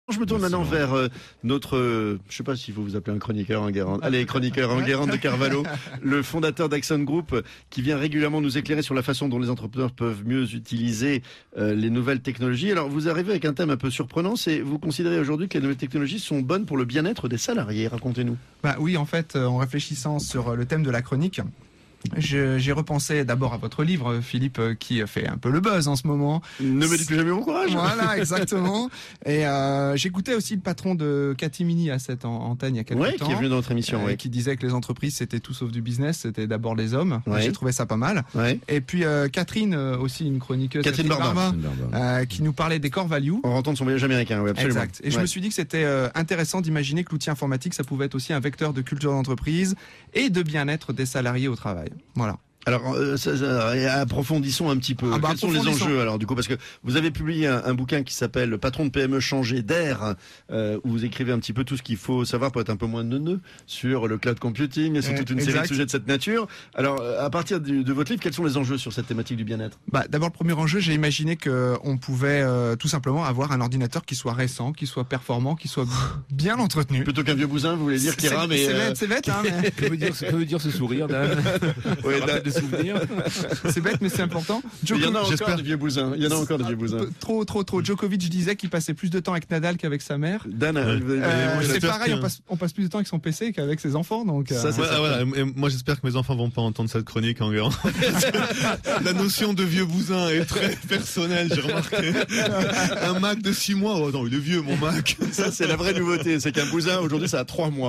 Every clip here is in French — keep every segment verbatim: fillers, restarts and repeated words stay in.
Je me tourne Merci maintenant vers euh, notre, euh, je sais pas s'il faut vous appeler un chroniqueur Enguerrand. Allez, chroniqueur Enguerrand de Carvalho, le fondateur d'Axon Group, qui vient régulièrement nous éclairer sur la façon dont les entrepreneurs peuvent mieux utiliser euh, les nouvelles technologies. Alors, vous arrivez avec un thème un peu surprenant, c'est vous considérez aujourd'hui que les nouvelles technologies sont bonnes pour le bien-être des salariés. Racontez-nous. Bah oui, en fait, en réfléchissant sur le thème de la chronique, Je, j'ai repensé d'abord à votre livre, Philippe, qui fait un peu le buzz en ce moment. Ne me dites plus jamais bon courage. Voilà, exactement. Et euh, j'écoutais aussi le patron de Catimini à cette antenne il y a quelques ouais, temps. qui est venu dans notre émission, euh, ouais. Qui disait que les entreprises c'était tout sauf du business, c'était d'abord les hommes. Ouais. J'ai trouvé ça pas mal. Ouais. Et puis euh, Catherine, euh, aussi une chroniqueuse, Catherine, Catherine Barba, Barba euh, qui nous parlait des core values. On rentre de son voyage américain, oui, absolument. Exact. Et ouais. je me suis dit que c'était euh, intéressant d'imaginer que l'outil informatique, ça pouvait être aussi un vecteur de culture d'entreprise et de bien-être des salariés au travail. Voilà. Alors, euh, ça, ça, approfondissons un petit peu. Ah bah, Quels sont les enjeux alors du coup? Parce que vous avez publié un, un bouquin qui s'appelle Le patron de P M E changer d'air, euh, où vous écrivez un petit peu tout ce qu'il faut savoir pour être un peu moins neuneux sur le cloud computing et sur toute une exact. série de sujets de cette nature. Alors, à partir du, de votre livre, quels sont les enjeux sur cette thématique du bien-être? Bah, d'abord, le premier enjeu, j'ai imaginé que on pouvait euh, tout simplement avoir un ordinateur qui soit récent, qui soit performant, qui soit bien entretenu. Plutôt qu'un vieux bousin, vous voulez dire, qui rame et... C'est euh... bête, c'est bête, hein, mais... que, veut dire, que veut dire ce sourire, Dan? Ouais, Dan. Des souvenirs. C'est bête, mais c'est important. Djoko... Il y en a encore J'espère... des vieux bousins. Il y en a encore des vieux bousins. Trop, trop, trop. Djokovic disait qu'il passait plus de temps avec Nadal qu'avec sa mère. Dan, euh, euh, c'est pareil, que... on, passe, on passe plus de temps avec son P C qu'avec ses enfants. Donc, ça, euh... c'est ouais, ça, voilà. Et moi, j'espère que mes enfants vont pas entendre cette chronique en guerre. La notion de vieux bousin est très personnelle, j'ai remarqué. Un Mac de six mois, oh non, il est vieux, mon Mac. Ça, c'est la vraie nouveauté. C'est qu'un bousin, aujourd'hui, ça a trois mois.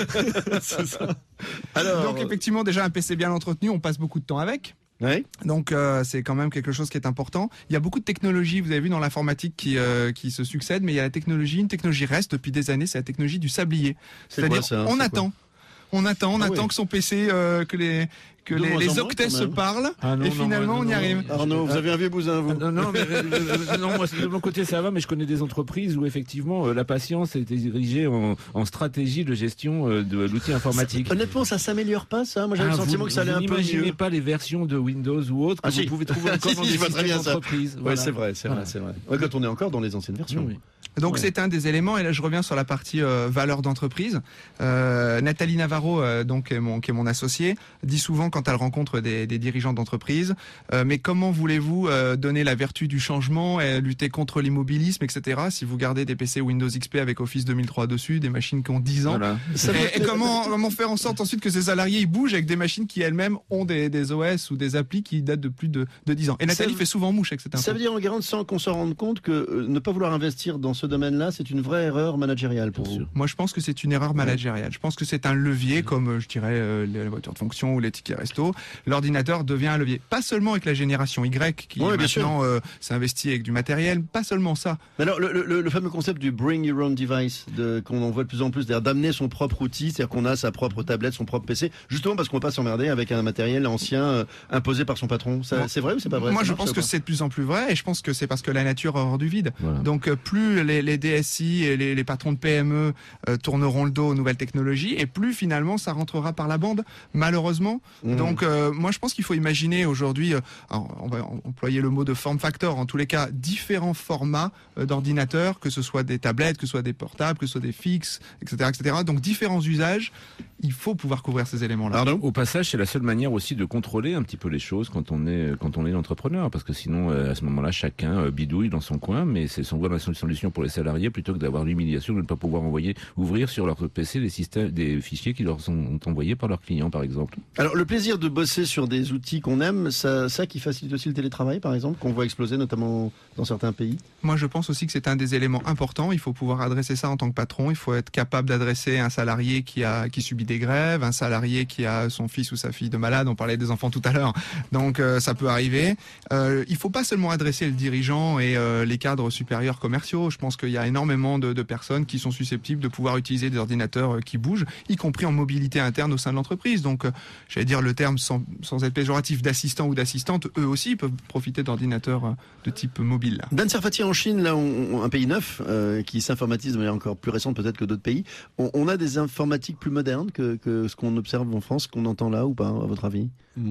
C'est ça. Alors, donc, effectivement, déjà, un P C bien entretenu, on passe beaucoup de temps avec. Ouais. Donc euh, c'est quand même quelque chose qui est important. Il y a beaucoup de technologies, vous avez vu dans l'informatique qui euh, qui se succèdent, mais il y a la technologie, une technologie reste depuis des années, c'est la technologie du sablier. C'est C'est-à-dire quoi, ça, on c'est attend, quoi on attend, on ah attend oui. que son P C, euh, que les que de les, les moins octets moins, se parlent ah non, et non, finalement non, on y non, arrive. Arnaud, vous avez un vieux bousin, vous? Non, non, mais euh, non, moi de mon côté ça va, mais je connais des entreprises où effectivement euh, la patience est dirigée en, en stratégie de gestion euh, de l'outil informatique. Honnêtement, ça s'améliore pas, ça. Moi, j'avais ah, le sentiment vous, que ça allait un peu mieux. N'imaginez pas les versions de Windows ou autres que ah, vous si. pouvez trouver encore si, dans si, des je vois très systèmes bien ça. d'entreprise. Ouais, voilà. c'est vrai, c'est voilà. vrai, c'est vrai. Ouais, quand on est encore dans les anciennes versions. Oui, oui. Donc ouais. c'est un des éléments, et là je reviens sur la partie euh, valeur d'entreprise. Euh, Nathalie Navarro, euh, donc qui est, mon, qui est mon associée, dit souvent quand elle rencontre des, des dirigeants d'entreprise, euh, mais comment voulez-vous euh, donner la vertu du changement et lutter contre l'immobilisme, et cetera. Si vous gardez des P C Windows X P avec Office deux mille trois dessus, des machines qui ont dix ans, Voilà. et, et comment, comment faire en sorte ensuite que ces salariés ils bougent avec des machines qui elles-mêmes ont des, des O S ou des applis qui datent de plus de, de dix ans. Et Nathalie ça, fait souvent mouche avec cette info. Ça veut dire en Guérande, sans qu'on se rende compte que euh, ne pas vouloir investir dans ce domaine-là, c'est une vraie erreur managériale pour vous. Moi, je pense que c'est une erreur managériale. Je pense que c'est un levier, comme je dirais euh, les voitures de fonction ou les tickets resto. L'ordinateur devient un levier. Pas seulement avec la génération Y qui ouais, maintenant euh, s'investit avec du matériel. Pas seulement ça. Mais alors, le, le, le fameux concept du bring your own device, de, qu'on en voit de plus en plus, c'est-à-dire d'amener son propre outil, c'est-à-dire qu'on a sa propre tablette, son propre P C, justement parce qu'on ne va pas s'emmerder avec un matériel ancien euh, imposé par son patron. Ça, Bon. C'est vrai ou c'est pas vrai? Moi, ça je marche, pense que pas c'est de plus en plus vrai, et je pense que c'est parce que la nature hors du vide. Voilà. Donc, euh, plus les, les D S I et les, les patrons de P M E euh, tourneront le dos aux nouvelles technologies, et plus finalement ça rentrera par la bande, malheureusement. Mmh. Donc, euh, moi, je pense qu'il faut imaginer aujourd'hui, euh, alors, on va employer le mot de form factor, en tous les cas, différents formats euh, d'ordinateurs, que ce soit des tablettes, que ce soit des portables, que ce soit des fixes, et cetera, et cetera. Donc, différents usages. Il faut pouvoir couvrir ces éléments-là. Pardon ? Au passage, c'est la seule manière aussi de contrôler un petit peu les choses quand on est quand on est l'entrepreneur, parce que sinon, euh, à ce moment-là, chacun euh, bidouille dans son coin, mais c'est son voie de solution pour les salariés plutôt que d'avoir l'humiliation de ne pas pouvoir envoyer, ouvrir sur leur P C des systèmes, des fichiers qui leur sont envoyés par leurs clients, par exemple. Alors, le plaisir de bosser sur des outils qu'on aime, ça, ça qui facilite aussi le télétravail, par exemple, qu'on voit exploser notamment dans certains pays. Moi, je pense aussi que c'est un des éléments importants. Il faut pouvoir adresser ça en tant que patron. Il faut être capable d'adresser un salarié qui a qui subit des grèves, un salarié qui a son fils ou sa fille de malade. On parlait des enfants tout à l'heure, donc euh, ça peut arriver. Euh, il faut pas seulement adresser le dirigeant et euh, les cadres supérieurs commerciaux. Je pense qu'il y a énormément de, de personnes qui sont susceptibles de pouvoir utiliser des ordinateurs euh, qui bougent, y compris en mobilité interne au sein de l'entreprise. Donc, euh, j'allais dire le terme sans, sans être péjoratif d'assistant ou d'assistante, eux aussi peuvent profiter d'ordinateurs euh, de type mobile. Là. Dan Serfati, en Chine, là, on, un pays neuf euh, qui s'informatise de manière encore plus récente peut-être que d'autres pays. On, on a des informatiques plus modernes que, que ce qu'on observe en France, qu'on entend là ou pas, à votre avis?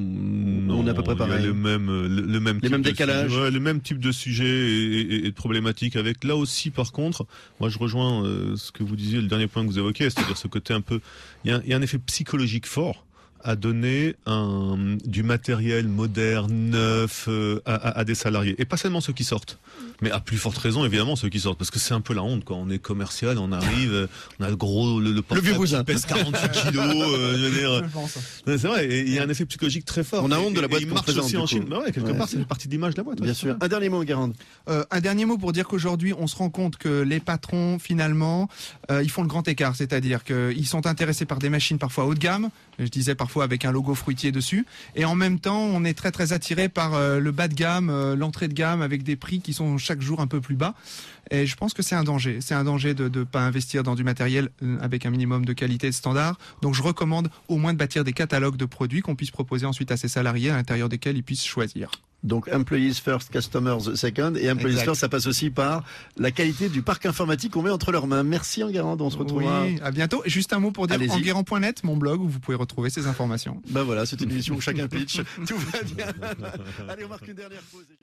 Non, on est à peu près pareil. Il y a le même, le, le même Les type mêmes de décalages. sujet, ouais, le même type de sujet et, et, et de problématiques avec là aussi aussi, par contre, moi je rejoins euh, ce que vous disiez, le dernier point que vous évoquiez, c'est-à-dire ce côté un peu, il y a, il y a un effet psychologique fort à donner un, du matériel moderne, neuf, euh, à, à, à des salariés. Et pas seulement ceux qui sortent, mais à plus forte raison, évidemment, ceux qui sortent. Parce que c'est un peu la honte, quand on est commercial, on arrive, on a le gros, le, le portable qui pèse quarante-huit kilos, euh, je veux dire. C'est vrai, et il y a un effet psychologique très fort. On a honte de la boîte et, et il qu'on marche présente, aussi en du Chine. coup. Bah ouais, quelque Ouais, part, c'est- c'est partie d'image de la boîte. Bien ouais, sûr. c'est Un dernier mot, Garand. Euh, un dernier mot pour dire qu'aujourd'hui, on se rend compte que les patrons, finalement, euh, ils font le grand écart. C'est-à-dire qu'ils sont intéressés par des machines parfois haut de gamme, je disais parfois avec un logo fruitier dessus, et en même temps, on est très très attiré par euh, le bas de gamme, euh, l'entrée de gamme, avec des prix qui sont chaque jour un peu plus bas. Et je pense que c'est un danger. C'est un danger de ne pas investir dans du matériel euh, avec un minimum de qualité et de standard. Donc je recommande au moins de bâtir des catalogues de produits qu'on puisse proposer ensuite à ses salariés, à l'intérieur desquels ils puissent choisir. Donc employees first, customers second, et employees Exact. first, ça passe aussi par la qualité du parc informatique qu'on met entre leurs mains. Merci Enguerrand, on se retrouvera. Oui, à bientôt. Et juste un mot pour dire Allez-y. enguerrand point net, mon blog où vous pouvez retrouver ces informations. Ben voilà, c'est une émission où chacun pitch. Tout va bien. Allez, on marque une dernière pause.